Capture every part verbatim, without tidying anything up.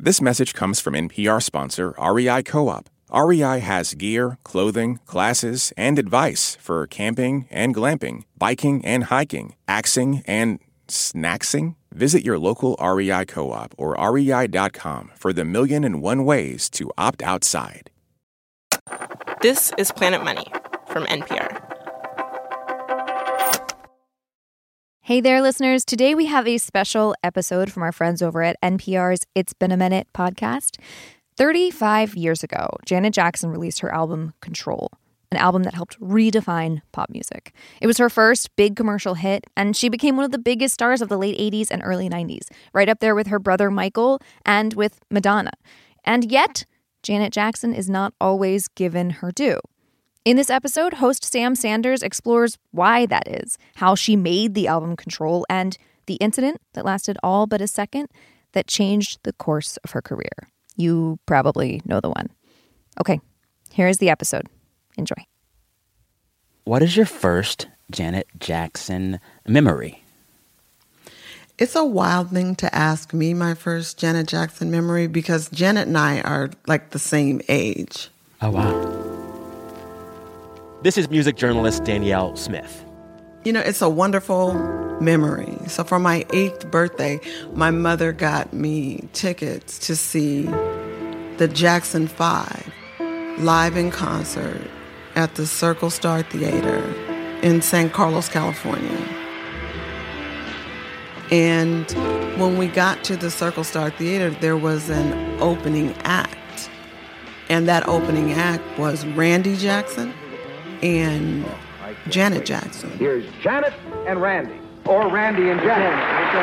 This message comes from N P R sponsor R E I Co-op. R E I has gear, clothing, classes, and advice for camping and glamping, biking and hiking, axing and snacksing. Visit your local R E I Co-op or R E I dot com for the million and one ways to opt outside. This is Planet Money from N P R. Hey there, listeners. Today we have a special episode from our friends over at N P R's It's Been a Minute podcast. thirty-five years ago, Janet Jackson released her album Control, an album that helped redefine pop music. It was her first big commercial hit, and she became one of the biggest stars of the late eighties and early nineties, right up there with her brother Michael and with Madonna. And yet, Janet Jackson is not always given her due. In this episode, host Sam Sanders explores why that is, how she made the album Control, and the incident that lasted all but a second that changed the course of her career. You probably know the one. Okay, here is the episode. Enjoy. What is your first Janet Jackson memory? It's a wild thing to ask me my first Janet Jackson memory because Janet and I are like the same age. Oh, wow. This is music journalist Danielle Smith. You know, it's a wonderful memory. So for my eighth birthday, my mother got me tickets to see the Jackson Five live in concert at the Circle Star Theater in San Carlos, California. And when we got to the Circle Star Theater, there was an opening act. And that opening act was Randy Jackson and Janet Jackson. Here's Janet and Randy, or Randy and Janet.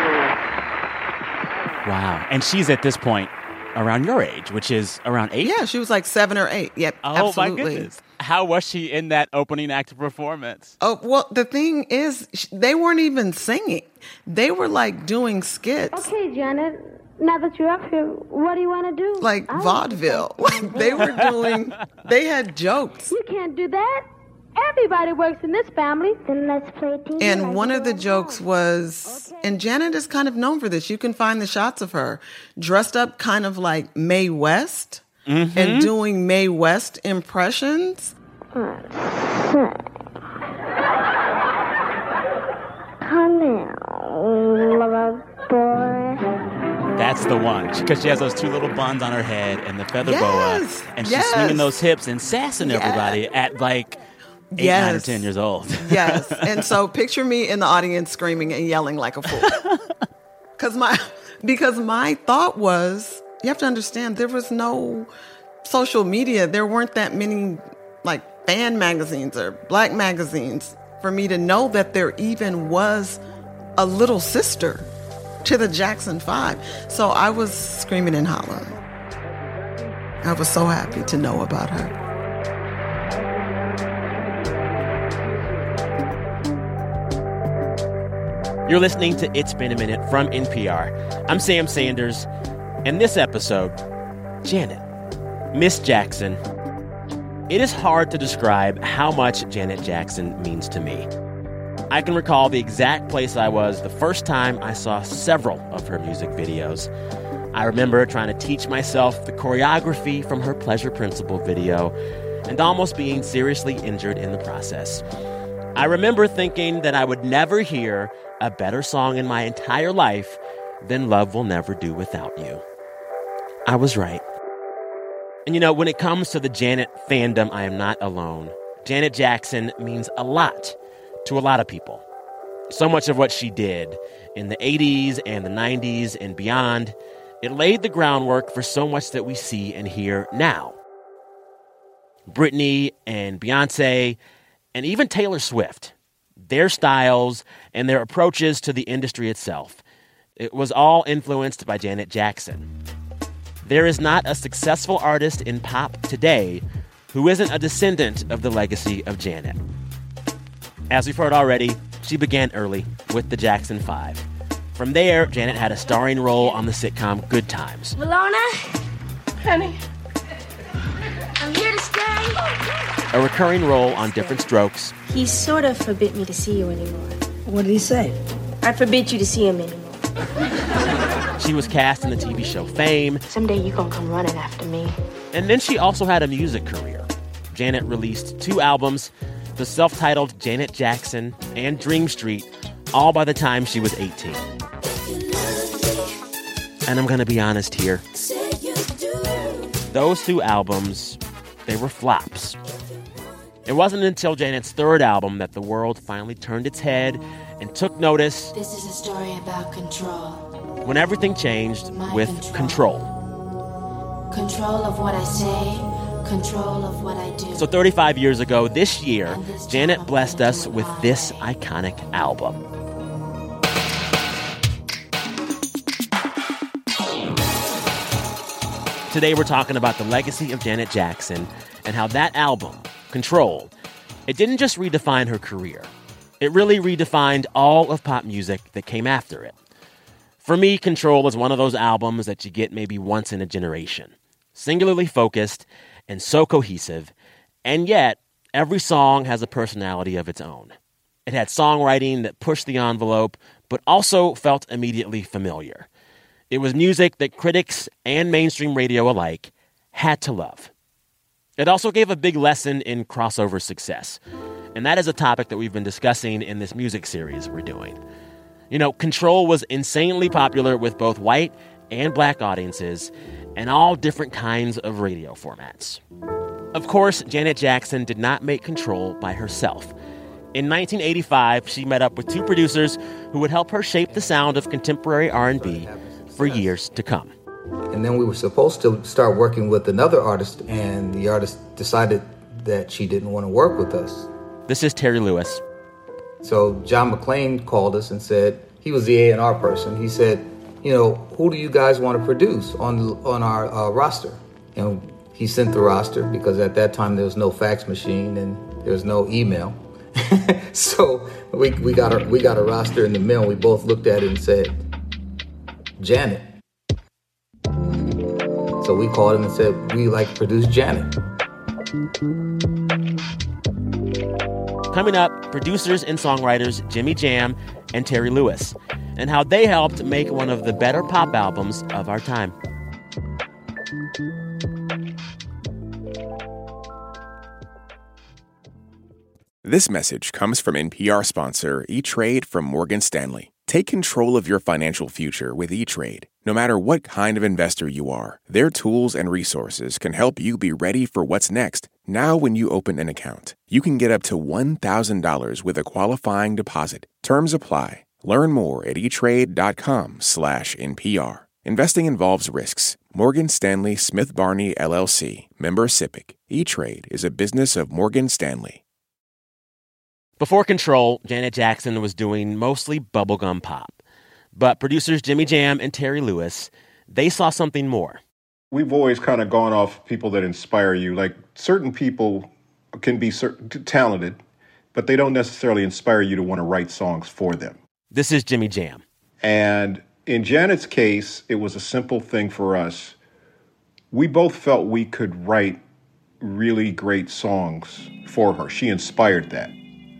Wow. And she's at this point around your age, which is around eight? Yeah, she was like seven or eight. Yep, oh, absolutely. my goodness. How was she in that opening act performance? Oh, well, the thing is, they weren't even singing. They were like doing skits. Okay, Janet, now that you're up here, what do you want to do? Like I vaudeville. Like they were doing, they had jokes. You can't do that. Everybody works in this family. Then let's play a team. And one of the jokes was, okay. And Janet is kind of known for this. You can find the shots of her dressed up kind of like Mae West mm-hmm. and doing Mae West impressions. Come here, little boy. That's the one, because she has those two little buns on her head and the feather yes. boa, and she's yes. swinging those hips and sassing yes. everybody at like eight, yes. nine, or ten years old. Yes, and so picture me in the audience screaming and yelling like a fool. Because my, because my thought was, you have to understand, there was no social media. There weren't that many like fan magazines or black magazines for me to know that there even was a little sister to the Jackson Five. So I was screaming and hollering. I was so happy to know about her. You're listening to It's Been a Minute from N P R. I'm Sam Sanders. And this episode, Janet, Miss Jackson. It is hard to describe how much Janet Jackson means to me. I can recall the exact place I was the first time I saw several of her music videos. I remember trying to teach myself the choreography from her Pleasure Principle video and almost being seriously injured in the process. I remember thinking that I would never hear a better song in my entire life than Love Will Never Do Without You. I was right. And you know, when it comes to the Janet fandom, I am not alone. Janet Jackson means a lot to a lot of people. So much of what she did in the eighties and the nineties and beyond, it laid the groundwork for so much that we see and hear now. Britney and Beyonce and even Taylor Swift, their styles and their approaches to the industry itself, it was all influenced by Janet Jackson. There is not a successful artist in pop today who isn't a descendant of the legacy of Janet. As we've heard already, she began early with the Jackson Five. From there, Janet had a starring role on the sitcom Good Times. Valona? Honey, I'm here to stay. A recurring role on Different Strokes. He sort of forbid me to see you anymore. What did he say? I forbid you to see him anymore. She was cast in the T V show Fame. Someday you gonna come running after me. And then she also had a music career. Janet released two albums, the self-titled Janet Jackson and Dream Street, all by the time she was eighteen. And I'm going to be honest here. Those two albums, they were flops. It wasn't until Janet's third album that the world finally turned its head and took notice. This is a story about control. When everything changed My with control. Control. Control of what I say, control of what I do. So thirty-five years ago this year, Janet blessed us with this iconic album. Today we're talking about the legacy of Janet Jackson and how that album, Control, it didn't just redefine her career. It really redefined all of pop music that came after it. For me, Control is one of those albums that you get maybe once in a generation. Singularly focused and so cohesive, and yet every song has a personality of its own. It had songwriting that pushed the envelope, but also felt immediately familiar. It was music that critics and mainstream radio alike had to love. It also gave a big lesson in crossover success. And that is a topic that we've been discussing in this music series we're doing. You know, Control was insanely popular with both white and black audiences and all different kinds of radio formats. Of course, Janet Jackson did not make Control by herself. In nineteen eighty-five, she met up with two producers who would help her shape the sound of contemporary R and B for years to come. And then we were supposed to start working with another artist, and the artist decided that she didn't want to work with us. This is Terry Lewis. So John McClain called us and said, he was the A and R person. He said, you know, who do you guys want to produce on on our uh, roster? And he sent the roster because at that time there was no fax machine and there was no email. So we we got a we got a roster in the mail. We both looked at it and said, Janet. So we called him and said, we like to produce Janet. Coming up, producers and songwriters Jimmy Jam and Terry Lewis, and how they helped make one of the better pop albums of our time. This message comes from N P R sponsor E-Trade from Morgan Stanley. Take control of your financial future with E-Trade. No matter what kind of investor you are, their tools and resources can help you be ready for what's next. Now when you open an account, you can get up to one thousand dollars with a qualifying deposit. Terms apply. Learn more at etrade.com slash NPR. Investing involves risks. Morgan Stanley Smith Barney, L L C. Member SIPC. E-Trade is a business of Morgan Stanley. Before Control, Janet Jackson was doing mostly bubblegum pop. But producers Jimmy Jam and Terry Lewis, they saw something more. We've always kind of gone off people that inspire you. Like, certain people can be certain, talented, but they don't necessarily inspire you to want to write songs for them. This is Jimmy Jam. And in Janet's case, it was a simple thing for us. We both felt we could write really great songs for her. She inspired that.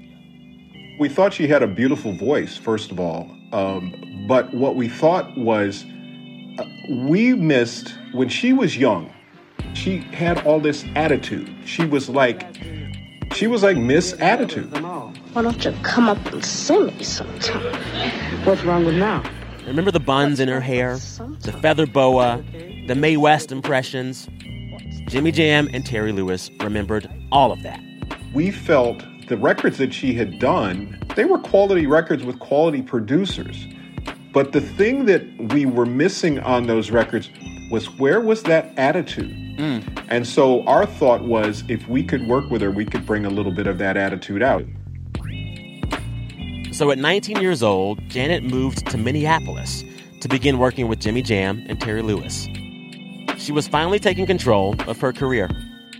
We thought she had a beautiful voice, first of all. Um, but what we thought was uh, we missed, when she was young, she had all this attitude. She was like, she was like Miss Attitude. Why don't you come up and sing me sometime? What's wrong with now? Remember the buns in her hair, the feather boa, the Mae West impressions? Jimmy Jam and Terry Lewis remembered all of that. We felt the records that she had done, they were quality records with quality producers. But the thing that we were missing on those records was, where was that attitude? Mm. And so our thought was, if we could work with her, we could bring a little bit of that attitude out. So at nineteen years old, Janet moved to Minneapolis to begin working with Jimmy Jam and Terry Lewis. She was finally taking control of her career.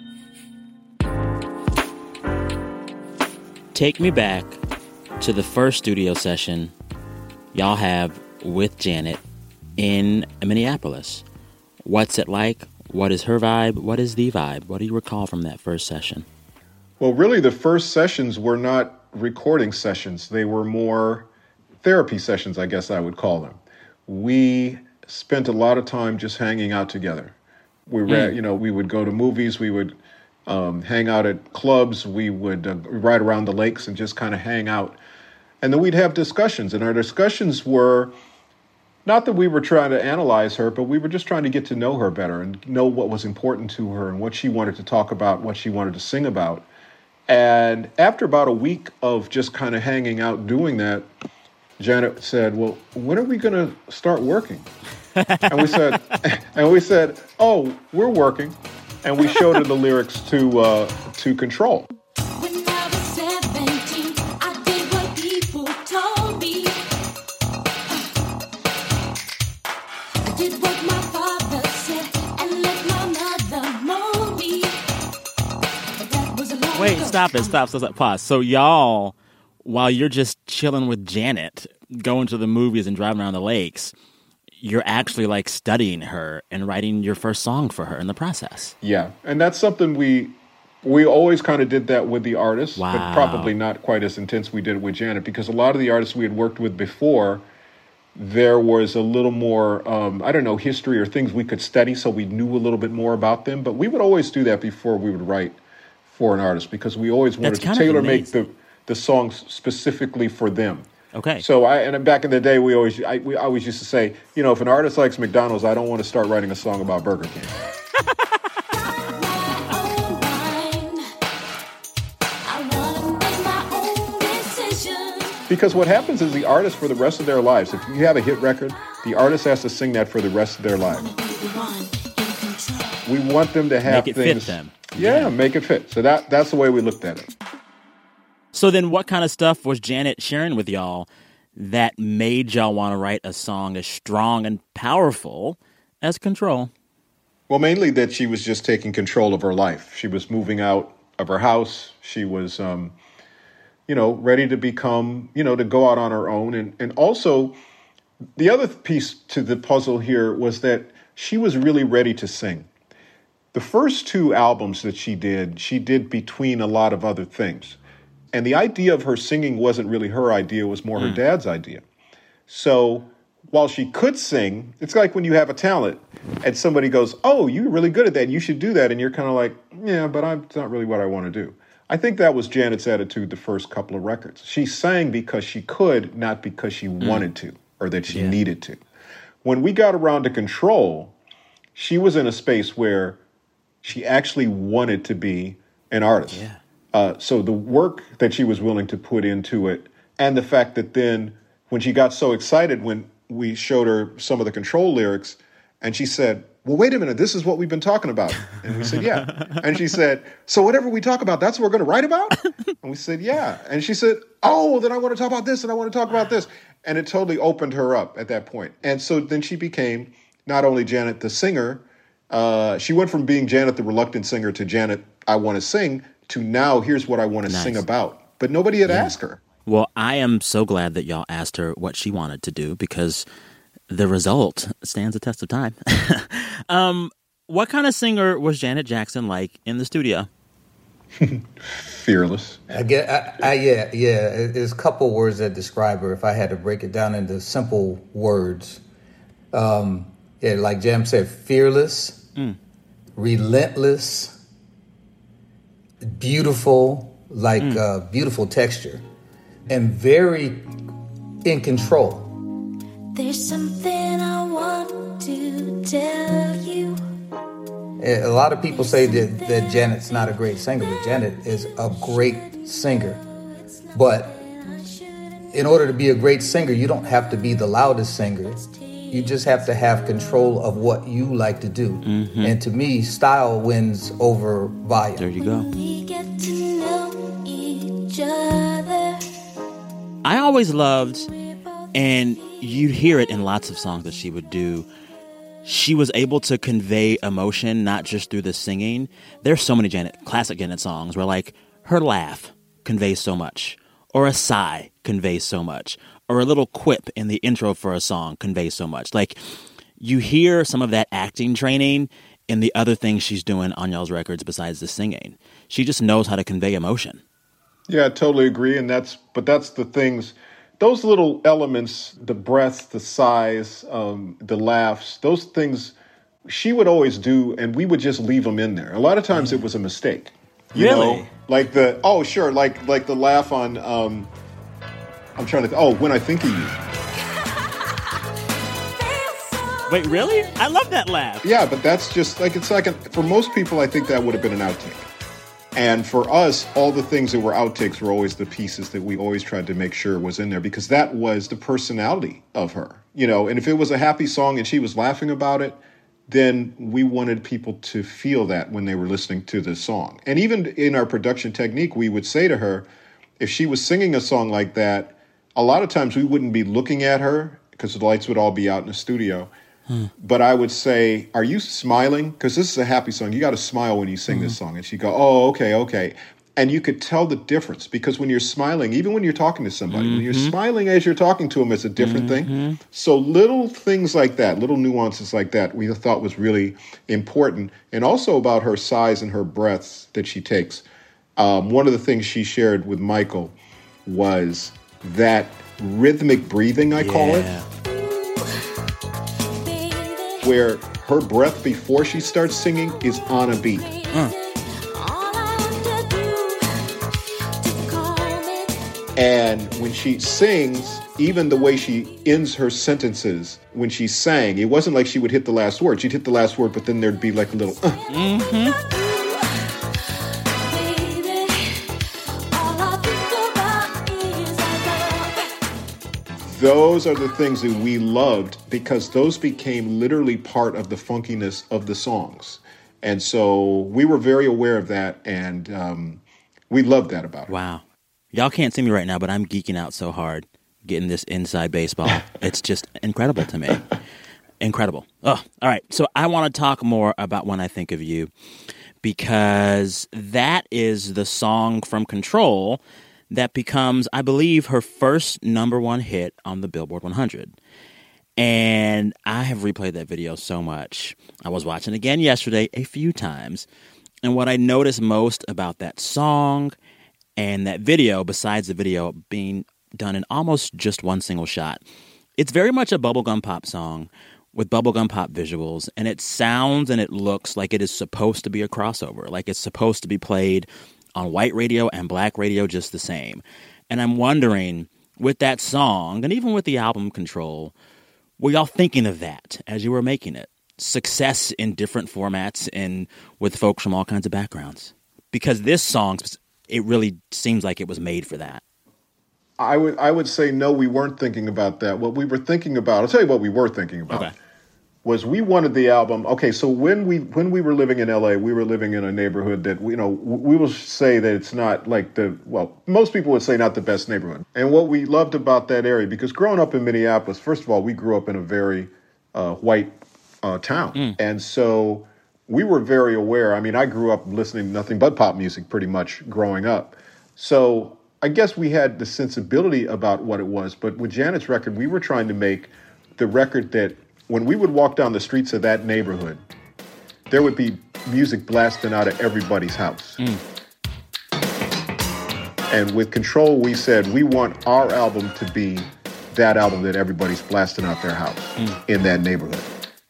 Take me back to the first studio session y'all have with Janet in Minneapolis. What's it like? What is her vibe? What is the vibe? What do you recall from that first session? Well, really, the first sessions were not recording sessions. They were more therapy sessions, I guess I would call them. We spent a lot of time just hanging out together. We read, mm. you know, we would go to movies, we would um, hang out at clubs, we would uh, ride around the lakes and just kind of hang out. And then we'd have discussions, and our discussions were not that we were trying to analyze her, but we were just trying to get to know her better and know what was important to her and what she wanted to talk about, what she wanted to sing about. And after about a week of just kind of hanging out doing that, Janet said, well, when are we going to start working? And we said, and we said, oh, we're working. And we showed her the lyrics to uh, to Control. When I was seventeen, I did what people told me. I did what my father said and let my mother mold me. But that was a long Wait, stop it, stop, stop, stop, pause. So y'all, while you're just chilling with Janet, going to the movies and driving around the lakes, you're actually like studying her and writing your first song for her in the process. Yeah, and that's something we we always kind of did that with the artists, wow. but probably not quite as intense we did it with Janet, because a lot of the artists we had worked with before, there was a little more, um, I don't know, history or things we could study so we knew a little bit more about them. But we would always do that before we would write for an artist, because we always wanted to tailor-make the, the songs specifically for them. Okay. So I and back in the day, we always I we always used to say, you know, if an artist likes McDonald's, I don't want to start writing a song about Burger King. Because what happens is the artist, for the rest of their lives, if you have a hit record, the artist has to sing that for the rest of their lives. We want them to have make it things. Fit them. Yeah, yeah, make it fit. So that that's the way we looked at it. So then what kind of stuff was Janet sharing with y'all that made y'all want to write a song as strong and powerful as Control? Well, mainly that she was just taking control of her life. She was moving out of her house. She was, um, you know, ready to become, you know, to go out on her own. And, and also, the other piece to the puzzle here was that she was really ready to sing. The first two albums that she did, she did between a lot of other things. And the idea of her singing wasn't really her idea, it was more mm. her dad's idea. So while she could sing, it's like when you have a talent and somebody goes, oh, you're really good at that, you should do that. And you're kind of like, yeah, but I'm, it's not really what I want to do. I think that was Janet's attitude the first couple of records. She sang because she could, not because she mm. wanted to or that she yeah. needed to. When we got around to Control, she was in a space where she actually wanted to be an artist. Yeah. Uh, so the work that she was willing to put into it, and the fact that then when she got so excited when we showed her some of the Control lyrics, and she said, well, wait a minute, this is what we've been talking about. And we said, yeah. And she said, so whatever we talk about, that's what we're going to write about? And we said, yeah. And she said, oh, well, then I want to talk about this and I want to talk about this. And it totally opened her up at that point. And so then she became not only Janet the singer, uh, she went from being Janet the reluctant singer to Janet I want to sing, to now here's what I want to nice. sing about. But nobody had yeah. asked her. Well, I am so glad that y'all asked her what she wanted to do, because the result stands the test of time. um, what kind of singer was Janet Jackson like in the studio? Fearless. I get, I, I, yeah, yeah. There's a couple words that describe her. If I had to break it down into simple words, um, yeah, like Jam said, fearless, mm. relentless, beautiful, like mm. uh, beautiful texture, and very in control. There's something I want to tell you. A lot of people say that, that Janet's not a great singer, but Janet is a great singer. But in order to be a great singer, you don't have to be the loudest singer. You just have to have control of what you like to do. Mm-hmm. And to me, style wins over volume. There you go. We get to know each other. I always loved, and you'd hear it in lots of songs that she would do, she was able to convey emotion, not just through the singing. There's so many Janet, classic Janet songs where, like, her laugh conveys so much, or a sigh conveys so much, or a little quip in the intro for a song conveys so much. Like, you hear some of that acting training in the other things she's doing on y'all's records besides the singing. She just knows how to convey emotion. Yeah, I totally agree. And that's, but that's the things those little elements, the breath, the sighs, um, the laughs, those things she would always do, and we would just leave them in there. A lot of times it was a mistake. You Really? know? Like the, oh, sure, like like the laugh on, um, I'm trying to, oh, When I Think of You. Wait, really? I love that laugh. Yeah, but that's just, like, it's like, a, for most people, I think that would have been an outtake. And for us, all the things that were outtakes were always the pieces that we always tried to make sure was in there, because that was the personality of her. You know, and if it was a happy song and she was laughing about it, then we wanted people to feel that when they were listening to the song. And even in our production technique, we would say to her, if she was singing a song like that, a lot of times we wouldn't be looking at her because the lights would all be out in the studio. Hmm. But I would say, are you smiling? Because this is a happy song. You got to smile when you sing mm-hmm. this song. And she'd go, oh, okay, okay. And you could tell the difference, because when you're smiling, even when you're talking to somebody, mm-hmm. when you're smiling as you're talking to them, it's a different mm-hmm. thing. So little things like that, little nuances like that, we thought was really important. And also about her sighs and her breaths that she takes. Um, one of the things she shared with Michael was that rhythmic breathing, I yeah. call it, where her breath before she starts singing is on a beat. Uh. And when she sings, even the way she ends her sentences when she sang, it wasn't like she would hit the last word. She'd hit the last word, but then there'd be like a little uh. Mm-hmm. Those are the things that we loved, because those became literally part of the funkiness of the songs. And so we were very aware of that, and um, we loved that about her. Wow. Y'all can't see me right now, but I'm geeking out so hard getting this inside baseball. It's just incredible to me. Incredible. Oh, all right. So I want to talk more about When I Think of You, because that is the song from Control that becomes, I believe, her first number one hit on the Billboard one hundred. And I have replayed that video so much. I was watching again yesterday a few times. And what I noticed most about that song and that video, besides the video being done in almost just one single shot, it's very much a bubblegum pop song with bubblegum pop visuals, and it sounds and it looks like it is supposed to be a crossover, like it's supposed to be played on white radio and black radio just the same. And I'm wondering, with that song, and even with the album Control, were y'all thinking of that as you were making it? Success in different formats and with folks from all kinds of backgrounds? Because this song, it really seems like it was made for that. I would I would say no, we weren't thinking about that. What we were thinking about, I'll tell you what we were thinking about, okay. was we wanted the album. Okay, so when we when we were living in L A, we were living in a neighborhood that, you know, we will say that it's not like the, well, most people would say not the best neighborhood. And what we loved about that area, because growing up in Minneapolis, first of all, we grew up in a very uh, white uh, town. Mm. And so we were very aware. I mean, I grew up listening to nothing but pop music pretty much growing up. So I guess we had the sensibility about what it was. But with Janet's record, we were trying to make the record that when we would walk down the streets of that neighborhood, there would be music blasting out of everybody's house. Mm. And with Control, we said we want our album to be that album that everybody's blasting out their house mm. in that neighborhood.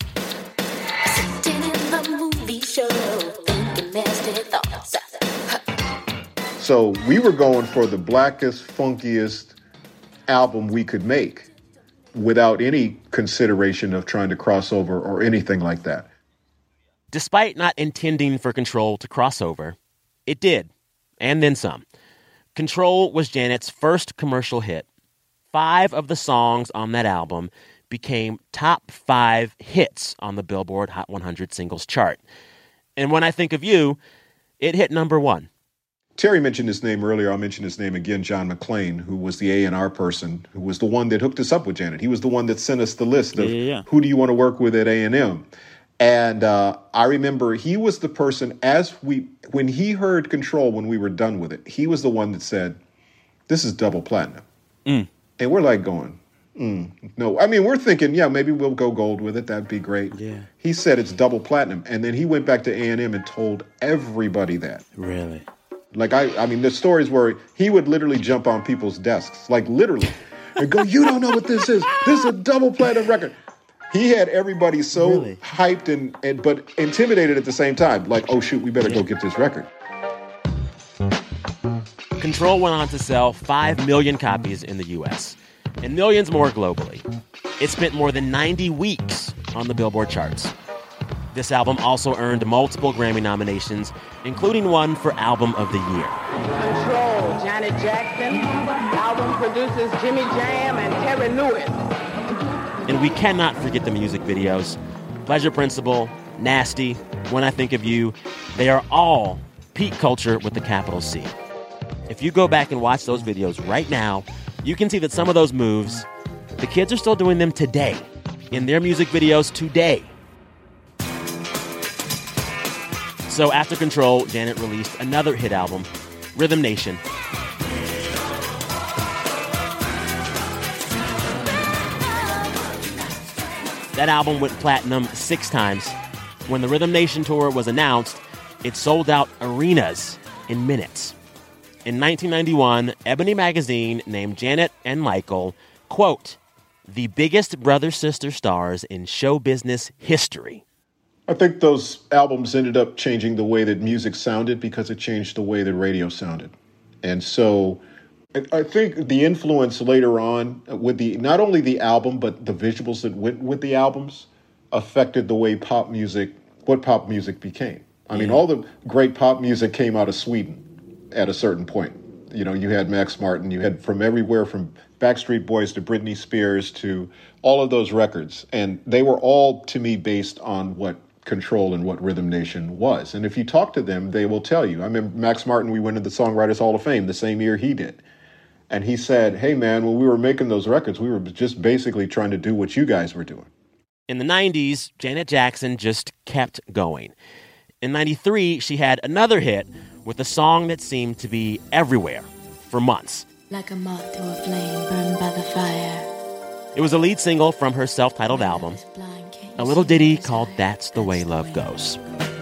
So we were going for the blackest, funkiest album we could make without any consideration of trying to cross over or anything like that. Despite not intending for Control to cross over, it did, and then some. Control was Janet's first commercial hit. Five of the songs on that album became top five hits on the Billboard Hot one hundred singles chart. And When I Think of You, it hit number one. Terry mentioned his name earlier. I'll mention his name again, John McClain, who was the A and R person, who was the one that hooked us up with Janet. He was the one that sent us the list of yeah, yeah, yeah. who do you want to work with at A and M. And uh, I remember he was the person, as we, when he heard Control, when we were done with it, he was the one that said, this is double platinum. Mm. And we're like going, mm, no. I mean, we're thinking, yeah, maybe we'll go gold with it. That'd be great. Yeah. He said it's double platinum. And then he went back to A and M and told everybody that. Really? Like, I I mean, the stories where he would literally jump on people's desks, like literally. and go, you don't know what this is. This is a double platinum record. He had everybody so really? hyped and, and but intimidated at the same time. Like, oh, shoot, we better go get this record. Control went on to sell five million copies in the U S and millions more globally. It spent more than ninety weeks on the Billboard charts. This album also earned multiple Grammy nominations, including one for Album of the Year. Control, Janet Jackson. Album produces Jimmy Jam and Terry Lewis. And we cannot forget the music videos. Pleasure Principle, Nasty, When I Think of You, they are all peak culture with the capital C. If you go back and watch those videos right now, you can see that some of those moves, the kids are still doing them today, in their music videos today. So after Control, Janet released another hit album, Rhythm Nation. That album went platinum six times. When the Rhythm Nation tour was announced, it sold out arenas in minutes. In nineteen ninety-one, Ebony magazine named Janet and Michael, quote, the biggest brother-sister stars in show business history. I think those albums ended up changing the way that music sounded because it changed the way that radio sounded. And so I think the influence later on with the not only the album, but the visuals that went with the albums affected the way pop music, what pop music became. I mean, all the great pop music came out of Sweden at a certain point. You know, you had Max Martin, you had from everywhere from Backstreet Boys to Britney Spears to all of those records. And they were all, to me, based on what Control and what Rhythm Nation was. And if you talk to them, they will tell you. I remember Max Martin, we went to the Songwriters Hall of Fame the same year he did. And he said, hey, man, when we were making those records, we were just basically trying to do what you guys were doing. In the nineties, Janet Jackson just kept going. In ninety-three, she had another hit with a song that seemed to be everywhere for months. Like a moth to a flame burned by the fire. It was a lead single from her self-titled album, a little ditty called That's the Way Love Goes.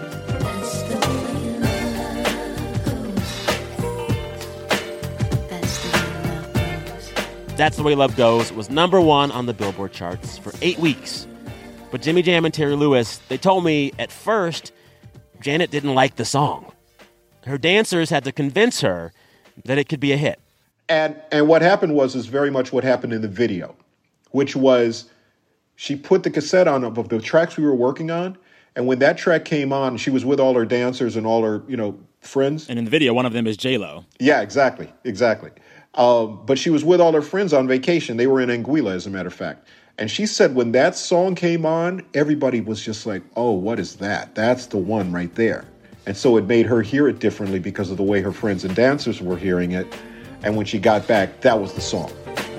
That's the Way Love Goes was number one on the Billboard charts for eight weeks. But Jimmy Jam and Terry Lewis, they told me at first Janet didn't like the song. Her dancers had to convince her that it could be a hit. And and what happened was is very much what happened in the video, which was she put the cassette on of the tracks we were working on, and when that track came on, she was with all her dancers and all her, you know, friends. And in the video, one of them is J-Lo. Yeah, exactly, exactly. Um, but she was with all her friends on vacation. They were in Anguilla, as a matter of fact. And she said when that song came on, everybody was just like, oh, what is that? That's the one right there. And so it made her hear it differently because of the way her friends and dancers were hearing it. And when she got back, that was the song.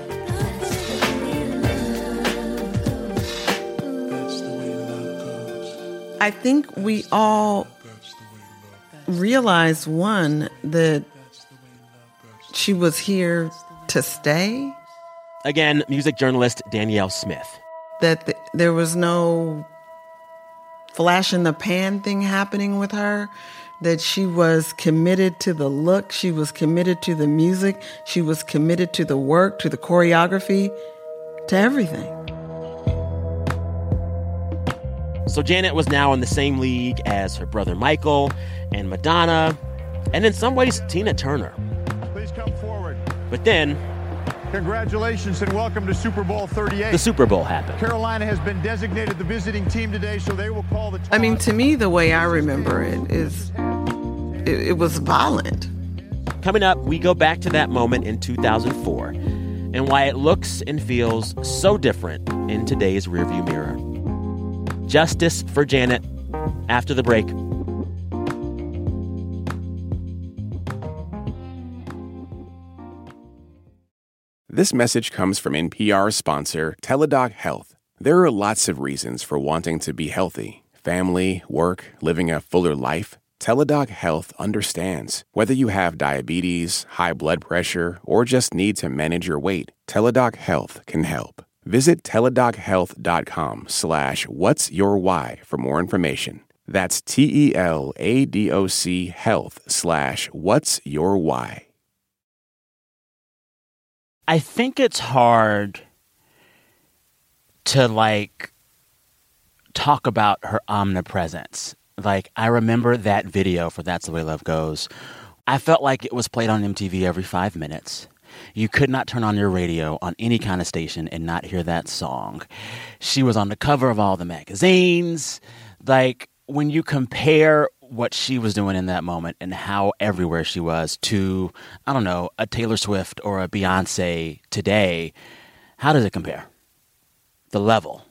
I think we all realized, one, that she was here to stay. Again, music journalist Danielle Smith. That th- there was no flash in the pan thing happening with her. That she was committed to the look. She was committed to the music. She was committed to the work, to the choreography, to everything. So Janet was now in the same league as her brother Michael and Madonna, and in some ways, Tina Turner. Please come forward. But then, congratulations and welcome to Super Bowl thirty-eight. The Super Bowl happened. Carolina has been designated the visiting team today, so they will call the toss. I mean, to me, the way I remember it is it, it was violent. Coming up, we go back to that moment in two thousand four and why it looks and feels so different in today's rearview mirror. Justice for Janet after the break. This message comes from N P R sponsor Teladoc Health. There are lots of reasons for wanting to be healthy. Family, work, living a fuller life. Teladoc Health understands. Whether you have diabetes, high blood pressure, or just need to manage your weight, Teladoc Health can help. Visit teladochealth.com slash what's your why for more information. That's T-E-L-A-D-O-C health slash what's your why. I think it's hard to, like, talk about her omnipresence. Like, I remember that video for That's the Way Love Goes. I felt like it was played on M T V every five minutes. You could not turn on your radio on any kind of station and not hear that song. She was on the cover of all the magazines. Like, when you compare what she was doing in that moment and how everywhere she was to, I don't know, a Taylor Swift or a Beyonce today, how does it compare? The level.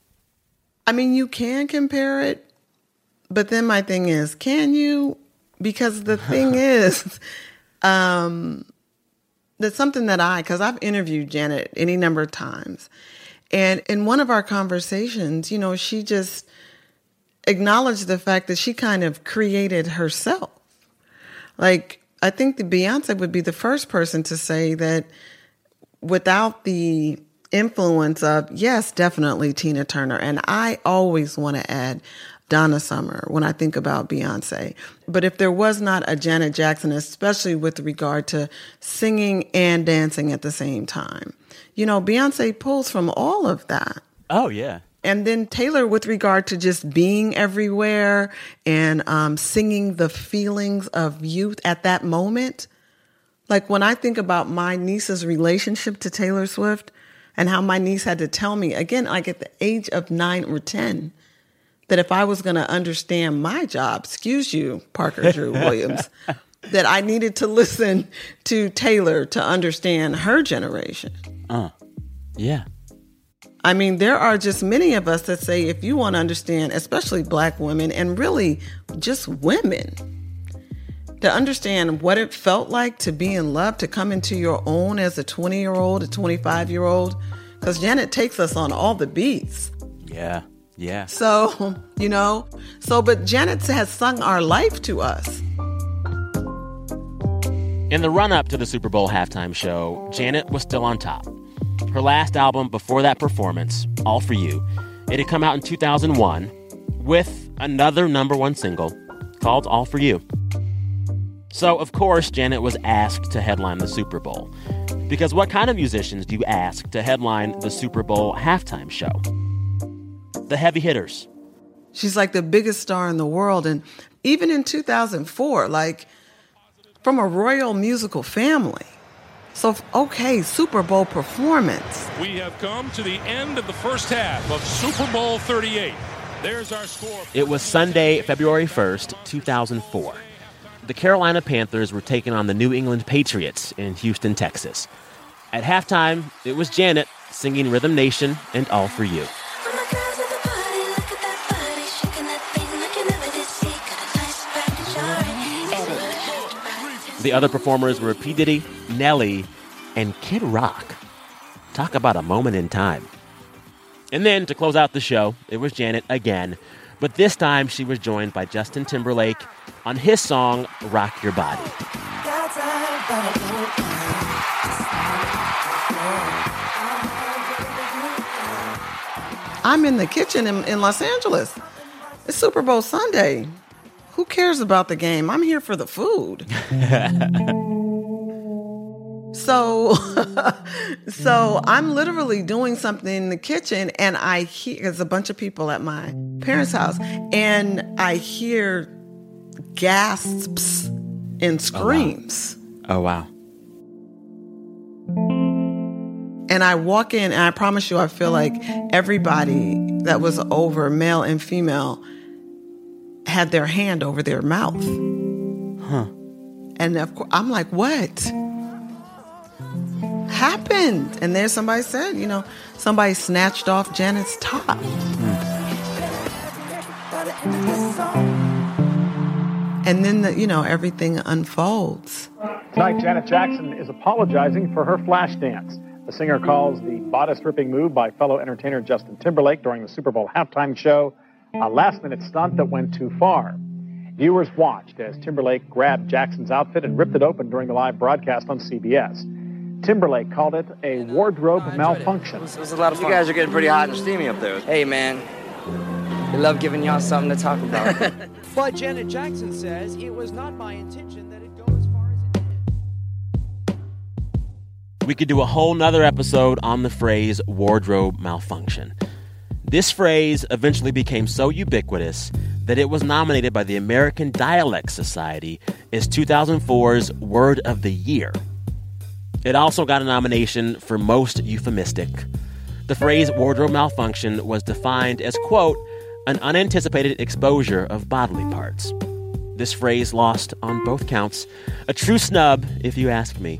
I mean, you can compare it, but then my thing is, can you? Because the thing is, um, that's something that I, because I've interviewed Janet any number of times. And in one of our conversations, you know, she just acknowledged the fact that she kind of created herself. Like, I think that Beyonce would be the first person to say that without the influence of, yes, definitely Tina Turner. And I always want to add Donna Summer when I think about Beyonce. But if there was not a Janet Jackson, especially with regard to singing and dancing at the same time, you know, Beyonce pulls from all of that. Oh, yeah. And then Taylor, with regard to just being everywhere and um, singing the feelings of youth at that moment. Like, when I think about my niece's relationship to Taylor Swift and how my niece had to tell me, again, like at the age of nine or ten, that if I was going to understand my job, excuse you, Parker Drew Williams, that I needed to listen to Taylor to understand her generation. Uh, yeah. I mean, there are just many of us that say, if you want to understand, especially Black women and really just women, to understand what it felt like to be in love, to come into your own as a twenty-year-old, a twenty-five-year-old, because Janet takes us on all the beats. Yeah, yeah. So, you know, so, but Janet has sung our life to us. In the run-up to the Super Bowl halftime show, Janet was still on top. Her last album before that performance, All For You, it had come out in two thousand one with another number one single called All For You. So, of course, Janet was asked to headline the Super Bowl. Because what kind of musicians do you ask to headline the Super Bowl halftime show? The heavy hitters. She's like the biggest star in the world. And even in two thousand four, like, from a royal musical family. So, okay, Super Bowl performance. We have come to the end of the first half of Super Bowl thirty-eight. There's our score. It was Sunday, February first, two thousand four. The Carolina Panthers were taking on the New England Patriots in Houston, Texas. At halftime, it was Janet singing Rhythm Nation and All For You. The other performers were P. Diddy, Nelly, and Kid Rock. Talk about a moment in time. And then, to close out the show, it was Janet again. But this time, she was joined by Justin Timberlake on his song, Rock Your Body. I'm in the kitchen in, in Los Angeles. It's Super Bowl Sunday. Who cares about the game? I'm here for the food. So, so I'm literally doing something in the kitchen, and I hear, there's a bunch of people at my parents' house, and I hear gasps and screams. Oh, wow. Oh, wow. And I walk in, and I promise you, I feel like everybody that was over, male and female, had their hand over their mouth. Huh. And of course, I'm like, what happened? And there somebody said, you know, somebody snatched off Janet's top. Hmm. And then, the, you know, everything unfolds. Tonight, Janet Jackson is apologizing for her flash dance. The singer calls the bodice-ripping move by fellow entertainer Justin Timberlake during the Super Bowl halftime show a last-minute stunt that went too far. Viewers watched as Timberlake grabbed Jackson's outfit and ripped it open during the live broadcast on C B S. Timberlake called it a wardrobe malfunction. It was, it was a lot of fun. You guys are getting pretty hot and steamy up there. Hey, man. We love giving y'all something to talk about. But Janet Jackson says it was not my intention that it go as far as it We could do a whole nother episode on the phrase wardrobe malfunction. This phrase eventually became so ubiquitous that it was nominated by the American Dialect Society as two thousand four's Word of the Year. It also got a nomination for Most Euphemistic. The phrase wardrobe malfunction was defined as, quote, an unanticipated exposure of bodily parts. This phrase lost on both counts. A true snub, if you ask me.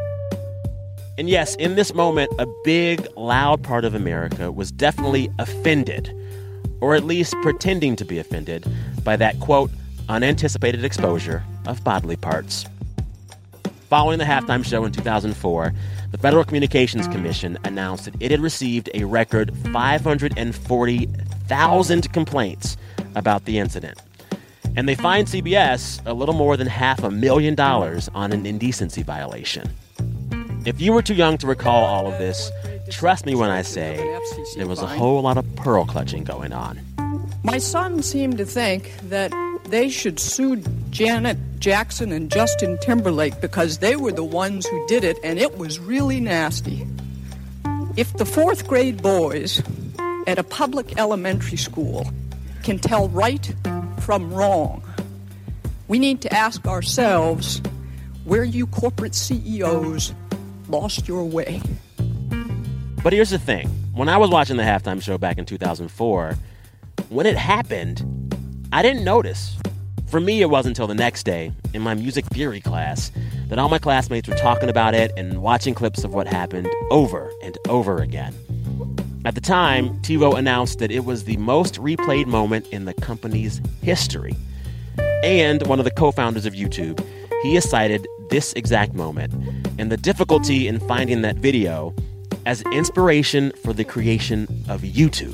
And yes, in this moment, a big, loud part of America was definitely offended, or at least pretending to be offended, by that, quote, unanticipated exposure of bodily parts. Following the halftime show in two thousand four, the Federal Communications Commission announced that it had received a record five hundred forty thousand complaints about the incident. And they fined C B S a little more than half a million dollars on an indecency violation. If you were too young to recall all of this, trust me when I say there was a whole lot of pearl clutching going on. My son seemed to think that they should sue Janet Jackson and Justin Timberlake because they were the ones who did it, and it was really nasty. If the fourth grade boys at a public elementary school can tell right from wrong, we need to ask ourselves where you corporate C E Os lost your way. But here's the thing. When I was watching the halftime show back in two thousand four, when it happened, I didn't notice. For me, it wasn't until the next day in my music theory class that all my classmates were talking about it and watching clips of what happened over and over again. At the time, TiVo announced that it was the most replayed moment in the company's history. And one of the co-founders of YouTube, he has cited this exact moment and the difficulty in finding that video as inspiration for the creation of YouTube.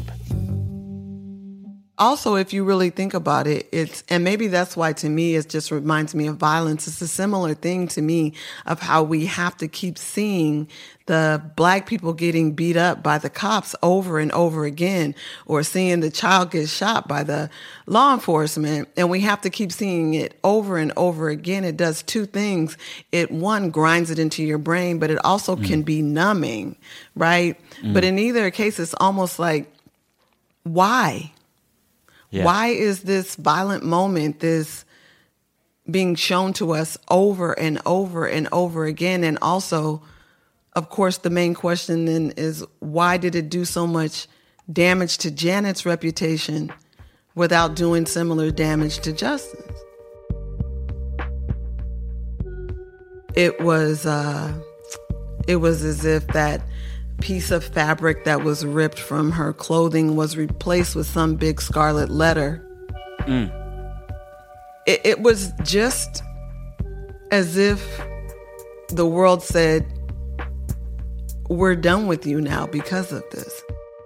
Also, if you really think about it, it's, and maybe that's why to me it just reminds me of violence. It's a similar thing to me of how we have to keep seeing the black people getting beat up by the cops over and over again, or seeing the child get shot by the law enforcement. And we have to keep seeing it over and over again. It does two things. It, one, grinds it into your brain, but it also mm. can be numbing, right? Mm. But in either case, it's almost like, why? Yeah. Why is this violent moment, this being shown to us over and over and over again? And also, of course, the main question then is, why did it do so much damage to Janet's reputation without doing similar damage to Justin's? It was, uh, it was as if that piece of fabric that was ripped from her clothing was replaced with some big scarlet letter. Mm. It, it was just as if the world said, we're done with you now because of this.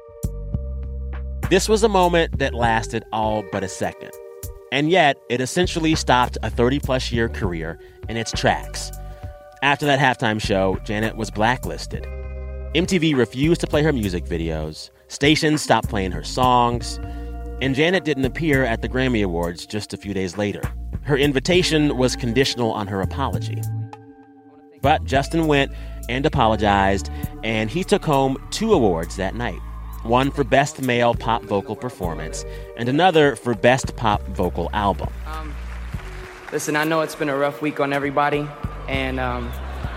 This was a moment that lasted all but a second. And yet, it essentially stopped a thirty-plus year career in its tracks. After that halftime show, Janet was blacklisted. M T V refused to play her music videos, stations stopped playing her songs, and Janet didn't appear at the Grammy Awards just a few days later. Her invitation was conditional on her apology. But Justin went and apologized, and he took home two awards that night. One for Best Male Pop Vocal Performance, and another for Best Pop Vocal Album. Um, listen, I know it's been a rough week on everybody, and um,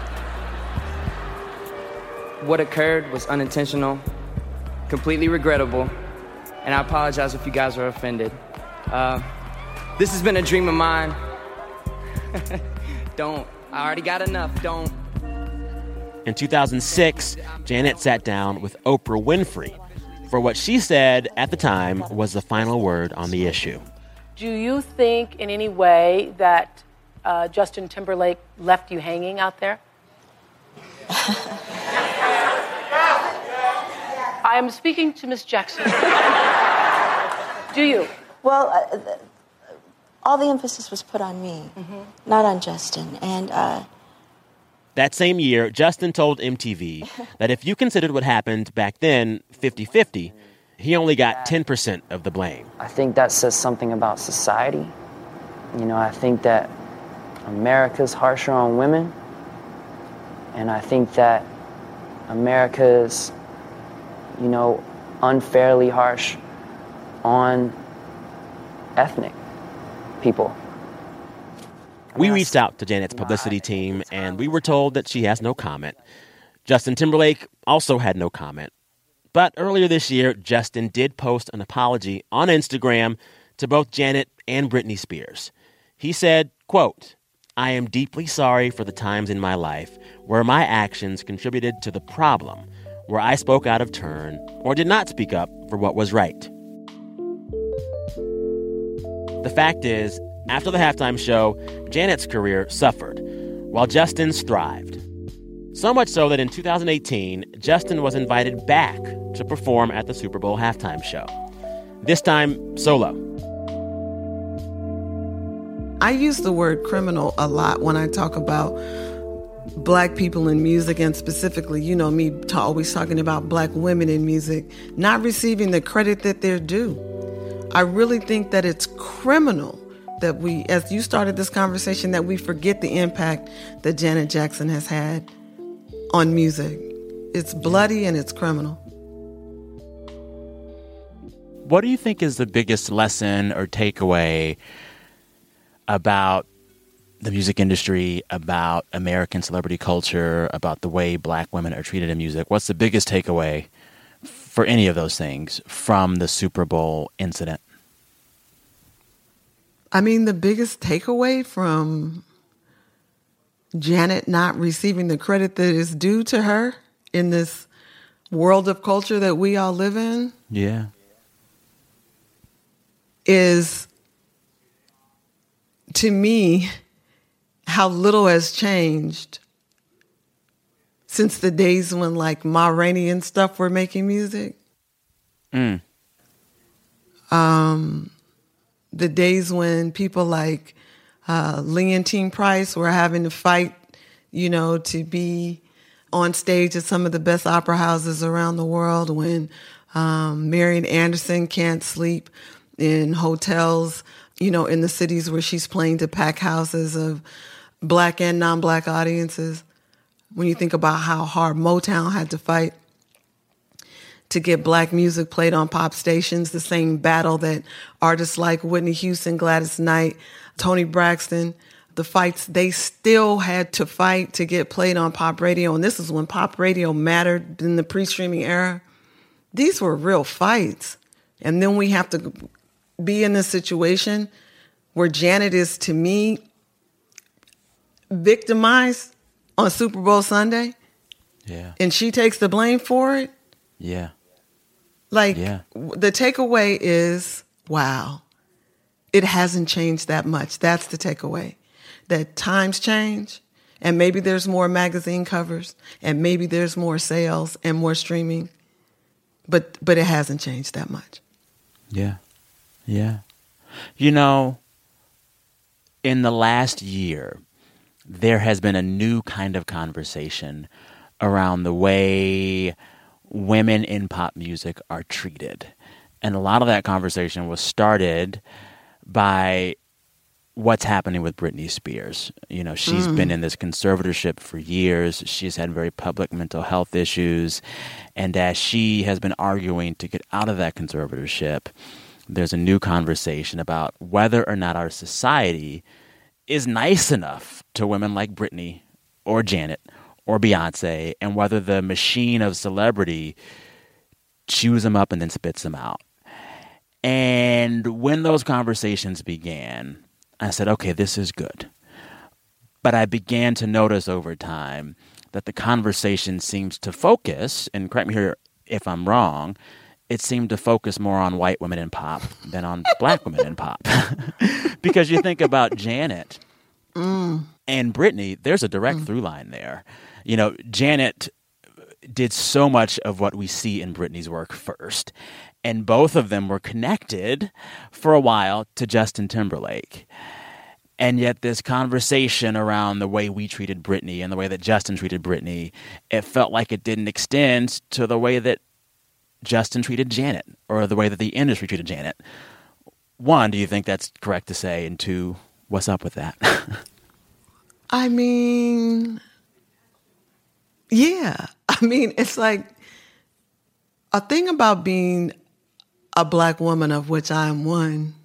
what occurred was unintentional, completely regrettable, and I apologize if you guys are offended. Uh, this has been a dream of mine. Don't. I already got enough. Don't. In two thousand six, Janet sat down with Oprah Winfrey for what she said at the time was the final word on the issue. Do you think in any way that uh, Justin Timberlake left you hanging out there? I am speaking to Miss Jackson. Do you? Well, uh, th- all the emphasis was put on me, mm-hmm. not on Justin. And uh... that same year, Justin told M T V that if you considered what happened back then fifty-fifty, he only got ten percent of the blame. I think that says something about society. You know, I think that America's harsher on women. And I think that America's, you know, unfairly harsh on ethnic people. We reached out to Janet's publicity team, and we were told that she has no comment. Justin Timberlake also had no comment. But earlier this year, Justin did post an apology on Instagram to both Janet and Britney Spears. He said, quote, "I am deeply sorry for the times in my life where my actions contributed to the problem, where I spoke out of turn or did not speak up for what was right." The fact is, after the halftime show, Janet's career suffered, while Justin's thrived. So much so that in two thousand eighteen, Justin was invited back to perform at the Super Bowl halftime show. This time, solo. I use the word criminal a lot when I talk about black people in music, and specifically, you know, me ta- always talking about black women in music, not receiving the credit that they're due. I really think that it's criminal that we, as you started this conversation, that we forget the impact that Janet Jackson has had on music. It's bloody and it's criminal. What do you think is the biggest lesson or takeaway about the music industry, about American celebrity culture, about the way black women are treated in music? What's the biggest takeaway for any of those things from the Super Bowl incident? I mean, the biggest takeaway from Janet not receiving the credit that is due to her in this world of culture that we all live in. Yeah. Is, to me, how little has changed since the days when, like, Ma Rainey and stuff were making music. Mm. Um, the days when people like uh, Leontyne Price were having to fight, you know, to be on stage at some of the best opera houses around the world, when um, Marian Anderson can't sleep in hotels, you know, in the cities where she's playing to pack houses of black and non-black audiences. When you think about how hard Motown had to fight to get black music played on pop stations, the same battle that artists like Whitney Houston, Gladys Knight, Toni Braxton, the fights they still had to fight to get played on pop radio. And this is when pop radio mattered in the pre-streaming era. These were real fights. And then we have to be in a situation where Janet is, to me, victimized on Super Bowl Sunday. Yeah. And she takes the blame for it. Yeah. Like, yeah. The takeaway is, wow, it hasn't changed that much. That's the takeaway. That times change, and maybe there's more magazine covers, and maybe there's more sales and more streaming, but but it hasn't changed that much. Yeah. Yeah. You know, in the last year, there has been a new kind of conversation around the way women in pop music are treated. And a lot of that conversation was started by what's happening with Britney Spears. You know, she's mm. been in this conservatorship for years. She's had very public mental health issues. And as she has been arguing to get out of that conservatorship, there's a new conversation about whether or not our society is nice enough to women like Britney or Janet or Beyonce, and whether the machine of celebrity chews them up and then spits them out. And when those conversations began, I said, okay, this is good. But I began to notice over time that the conversation seems to focus, and correct me here if I'm wrong, it seemed to focus more on white women in pop than on black women in pop. Because you think about Janet mm. and Britney, there's a direct mm. through line there. You know, Janet did so much of what we see in Britney's work first. And both of them were connected for a while to Justin Timberlake. And yet this conversation around the way we treated Britney and the way that Justin treated Britney, it felt like it didn't extend to the way that Justin treated Janet or the way that the industry treated Janet. One, do you think that's correct to say? And two, what's up with that? I mean, yeah. I mean, it's like a thing about being a Black woman, of which I am one.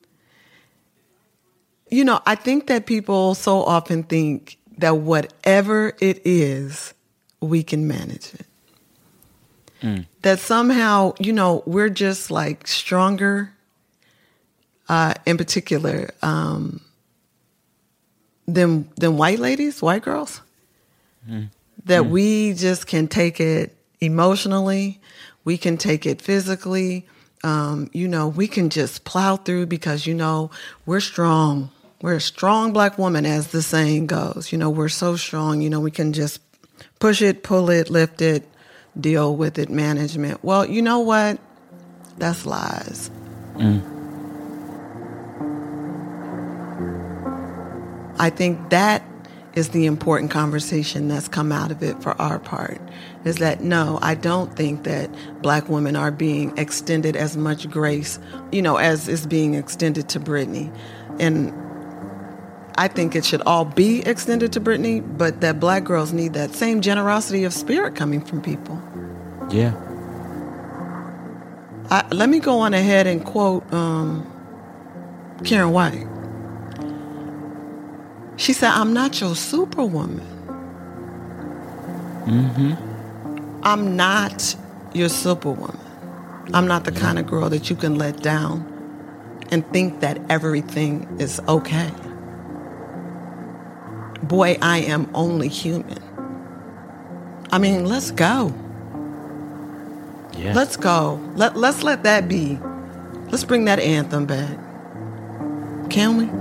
You know, I think that people so often think that whatever it is, we can manage it. Mm. That somehow, you know, we're just like stronger, uh, in particular, um, than, than white ladies, white girls. Mm. That mm. we just can take it emotionally. We can take it physically. Um, you know, we can just plow through because, you know, we're strong. We're a strong Black woman, as the saying goes. You know, we're so strong, you know, we can just push it, pull it, lift it, deal with it, management. Well, you know what? That's lies. Mm. I think that is the important conversation that's come out of it for our part, is that, no, I don't think that Black women are being extended as much grace, you know, as is being extended to Brittany. And I think it should all be extended to Brittany, but that Black girls need that same generosity of spirit coming from people. Yeah. I, let me go on ahead and quote um, Karen White. She said, "I'm not your superwoman. Mm-hmm. I'm not your superwoman. I'm not the kind of girl that you can let down and think that everything is okay. Boy, I am only human." I mean, let's go. Yeah. Let's go. Let, let's let that be. Let's bring that anthem back. Can we?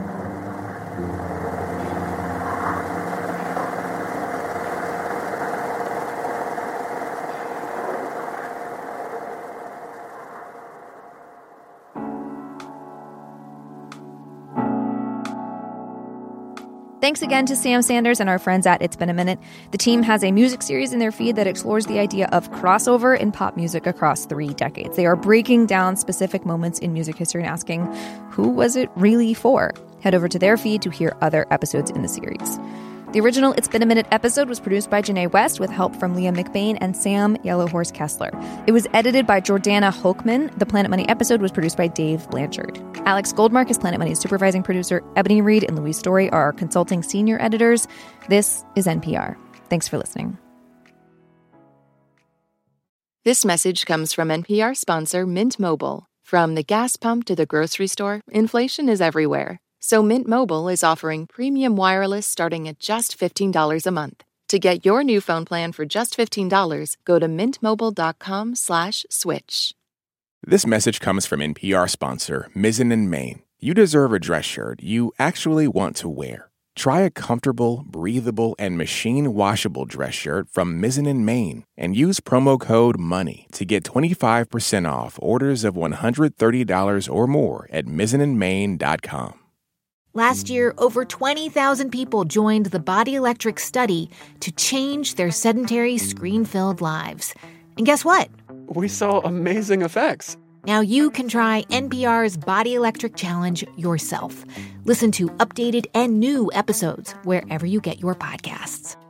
Thanks again to Sam Sanders and our friends at It's Been a Minute. The team has a music series in their feed that explores the idea of crossover in pop music across three decades. They are breaking down specific moments in music history and asking, who was it really for? Head over to their feed to hear other episodes in the series. The original It's Been a Minute episode was produced by Janae West with help from Liam McBain and Sam Yellowhorse Kessler. It was edited by Jordana Hochman. The Planet Money episode was produced by Dave Blanchard. Alex Goldmark is Planet Money's supervising producer. Ebony Reed and Louise Story are our consulting senior editors. This is N P R. Thanks for listening. This message comes from N P R sponsor Mint Mobile. From the gas pump to the grocery store, inflation is everywhere. So Mint Mobile is offering premium wireless starting at just fifteen dollars a month. To get your new phone plan for just fifteen dollars, go to mintmobile.com slash switch. This message comes from N P R sponsor Mizzen and Main. You deserve a dress shirt you actually want to wear. Try a comfortable, breathable, and machine-washable dress shirt from Mizzen and Main and use promo code MONEY to get twenty-five percent off orders of one hundred thirty dollars or more at mizzen and main dot com. Last year, over twenty thousand people joined the Body Electric study to change their sedentary, screen-filled lives. And guess what? We saw amazing effects. Now you can try N P R's Body Electric Challenge yourself. Listen to updated and new episodes wherever you get your podcasts.